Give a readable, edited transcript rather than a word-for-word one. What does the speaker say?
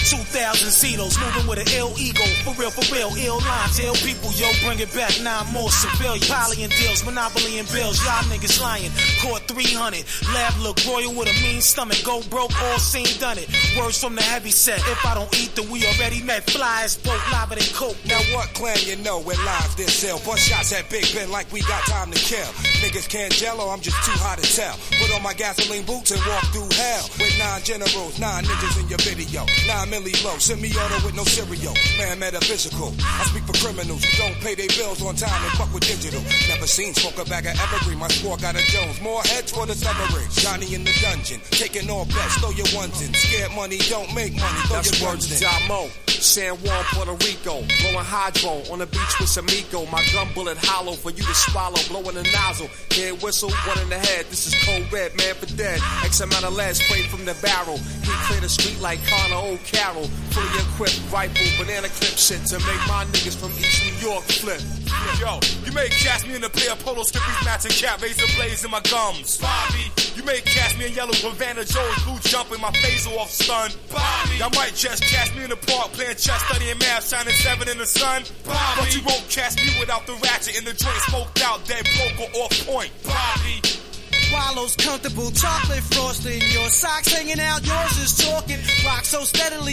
2,000 Zetos, moving with an ill ego. For real, ill lines, ill people, yo, bring it back. 9 more civilian. Poly and deals, monopoly and bills, y'all niggas lying. Caught 300, lab look royal with a mean stomach. Go broke, all seen, done it. Words from the heavy set. If I don't eat, then we already met. Fly as broke, lava than coke. Now what clan you know when lives this sell? Bust shots at Big Ben like we got time to kill. Niggas can't jello, I'm just too hot to tell. Put on my gasoline boots and walk through hell. With 9 generals, 9 ninjas in your video. 9 milli low, semi-auto with no cereal. Man, metaphysical. I speak for criminals who don't pay their bills on time and fuck with digital. Never seen smoke a bag of evergreen. My score got a Jones. More heads for the submarine. Johnny in the dungeon. Taking all bets. Throw your ones in. Scared money don't make money. Throw That's your words ones to in. Damo. San Juan, Puerto Rico. Blowing hydro on the beach with Samico. My gun bullet hollow for you to swallow. Blowing a nozzle. Head whistle, one in the head. This is cold red, man for dead. X amount of lead sprayed from the barrel. He clear the street like Connor O'Carroll. Fully equipped rifle, banana clip shit to make my niggas from East New York flip. Yo, you may catch me in a pair of polo skippies, matching cap, razor blades in my gums. Bobby, you may catch me in yellow Havana Joe's, blue jumping, my face off stun. Bobby, y'all might just catch me in the park playing chess, studying math, shining 7 in the sun. Bobby, but you won't catch me without the ratchet in the joint, smoked out, dead broke or off point. Bobby. Swallows comfortable, chocolate frosting. Your socks hanging out, yours is talking. Rock so steadily.